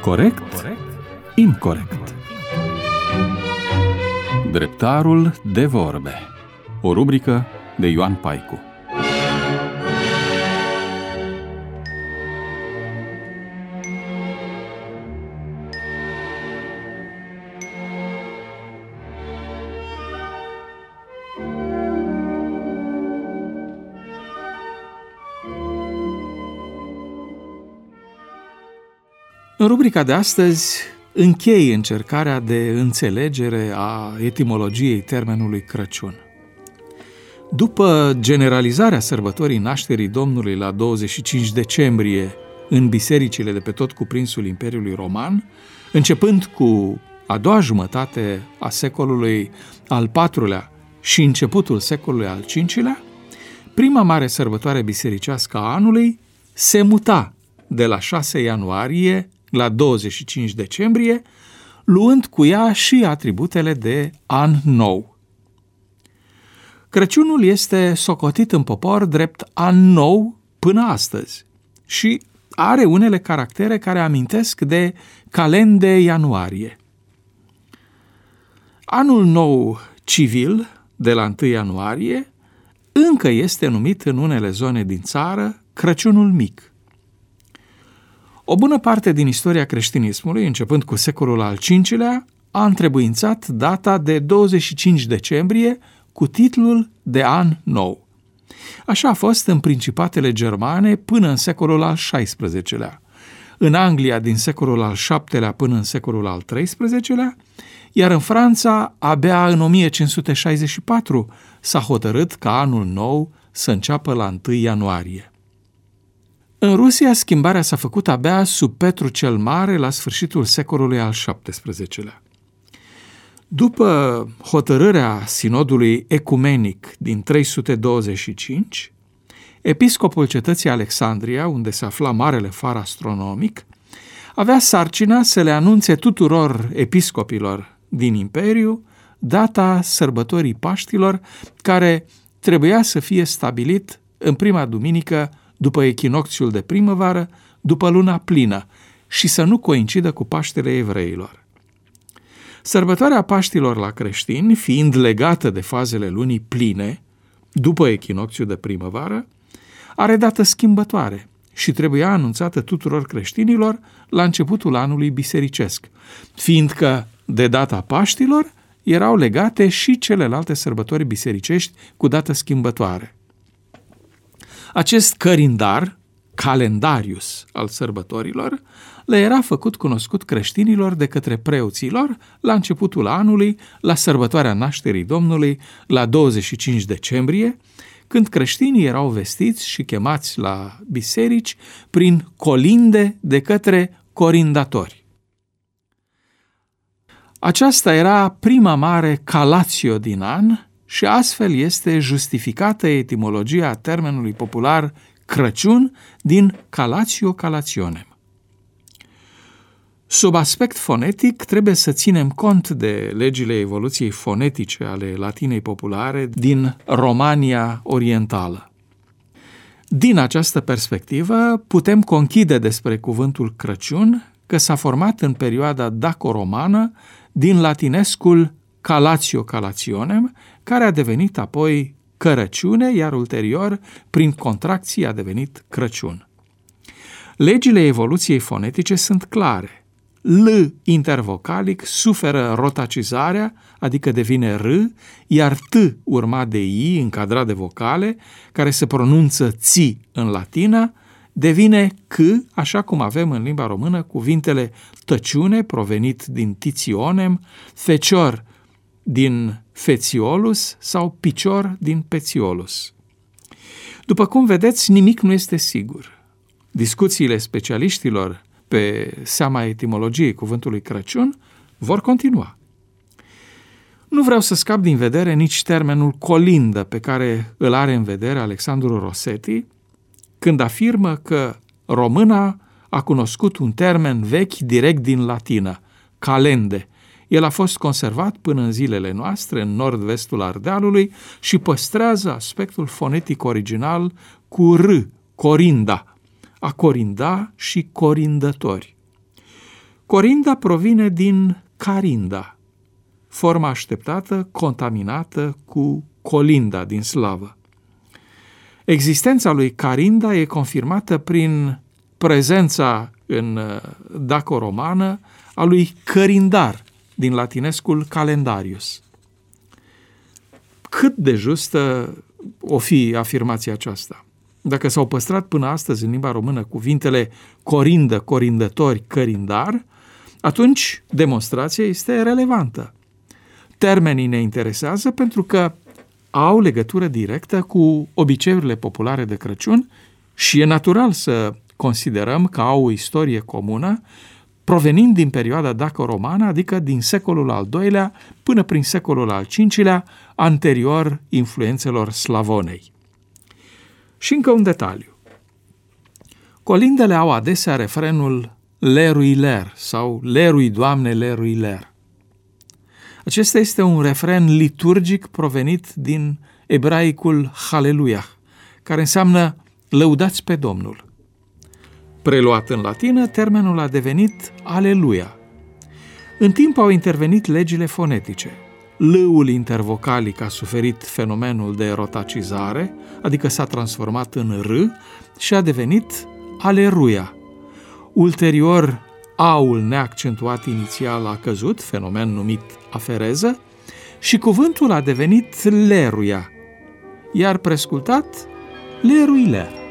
Corect? Incorect. Dreptarul de vorbe. O rubrică de Ioan Paicu. În rubrica de astăzi închei încercarea de înțelegere a etimologiei termenului Crăciun. După generalizarea sărbătorii nașterii Domnului la 25 decembrie în bisericile de pe tot cuprinsul Imperiului Roman, începând cu a doua jumătate a secolului al IV-lea și începutul secolului al V-lea, prima mare sărbătoare bisericească a anului se muta de la 6 ianuarie la 25 decembrie, luând cu ea și atributele de an nou. Crăciunul este socotit în popor drept an nou până astăzi și are unele caractere care amintesc de calende ianuarie. Anul nou civil, de la 1 ianuarie, încă este numit în unele zone din țară Crăciunul mic. O bună parte din istoria creștinismului, începând cu secolul al V-lea, a întrebuințat data de 25 decembrie cu titlul de an nou. Așa a fost în principatele germane până în secolul al XVI-lea, în Anglia din secolul al VII-lea până în secolul al XIII-lea, iar în Franța, abia în 1564, s-a hotărât ca anul nou să înceapă la 1 ianuarie. În Rusia, schimbarea s-a făcut abia sub Petru cel Mare la sfârșitul secolului al XVII-lea. După hotărârea sinodului ecumenic din 325, episcopul cetății Alexandria, unde se afla marele far astronomic, avea sarcina să le anunțe tuturor episcopilor din imperiu data sărbătorii Paștilor, care trebuia să fie stabilit în prima duminică după echinocțiul de primăvară, după luna plină, și să nu coincidă cu Paștele evreilor. Sărbătoarea Paștilor la creștini, fiind legată de fazele lunii pline, după echinocțiul de primăvară, are dată schimbătoare și trebuia anunțată tuturor creștinilor la începutul anului bisericesc, fiindcă de data Paștilor erau legate și celelalte sărbători bisericești cu dată schimbătoare. Acest calendarius al sărbătorilor, le era făcut cunoscut creștinilor de către preoților la începutul anului, la sărbătoarea nașterii Domnului, la 25 decembrie, când creștinii erau vestiți și chemați la biserici prin colinde de către corindatori. Aceasta era prima mare calatio din an și astfel este justificată etimologia termenului popular Crăciun din calatio calationem. Sub aspect fonetic, trebuie să ținem cont de legile evoluției fonetice ale latinei populare din Romania Orientală. Din această perspectivă, putem conchide despre cuvântul Crăciun că s-a format în perioada daco-romană din latinescul calatio calationem, care a devenit apoi cărăciune, iar ulterior, prin contracție, a devenit Crăciun. Legile evoluției fonetice sunt clare. L intervocalic suferă rotacizarea, adică devine R, iar T urmat de I, încadrat de vocale, care se pronunță ți în latină, devine C, așa cum avem în limba română cuvintele tăciune, provenit din titionem, fecior din fetiolus sau picior din pețiolus. După cum vedeți, nimic nu este sigur. Discuțiile specialiștilor pe seama etimologiei cuvântului Crăciun vor continua. Nu vreau să scap din vedere nici termenul colindă pe care îl are în vedere Alexandru Rossetti când afirmă că româna a cunoscut un termen vechi direct din latină, calende. El a fost conservat până în zilele noastre în nord-vestul Ardealului și păstrează aspectul fonetic original cu R, corinda, a corinda și corindători. Corinda provine din carinda, forma așteptată, contaminată cu colinda din slavă. Existența lui carinda e confirmată prin prezența în daco-romană a lui cărindar, din latinescul calendarius. Cât de justă o fi afirmația aceasta? Dacă s-au păstrat până astăzi în limba română cuvintele corindă, corindători, cărindar, atunci demonstrația este relevantă. Termenii ne interesează pentru că au legătură directă cu obiceiurile populare de Crăciun și e natural să considerăm că au o istorie comună provenind din perioada daco-romană, adică din secolul al II-lea până prin secolul al V-lea, anterior influențelor slavonei. Și încă un detaliu. Colindele au adesea refrenul lerui ler sau lerui Doamne, lerui ler. Acesta este un refren liturgic provenit din ebraicul Haleluia, care înseamnă lăudați pe Domnul. Preluat în latină, termenul a devenit Aleluia. În timp au intervenit legile fonetice. L-ul intervocalic a suferit fenomenul de rotacizare, adică s-a transformat în R și a devenit Aleluia. Ulterior, A-ul neaccentuat inițial a căzut, fenomen numit afereză, și cuvântul a devenit leruia, iar prescultat leruiler.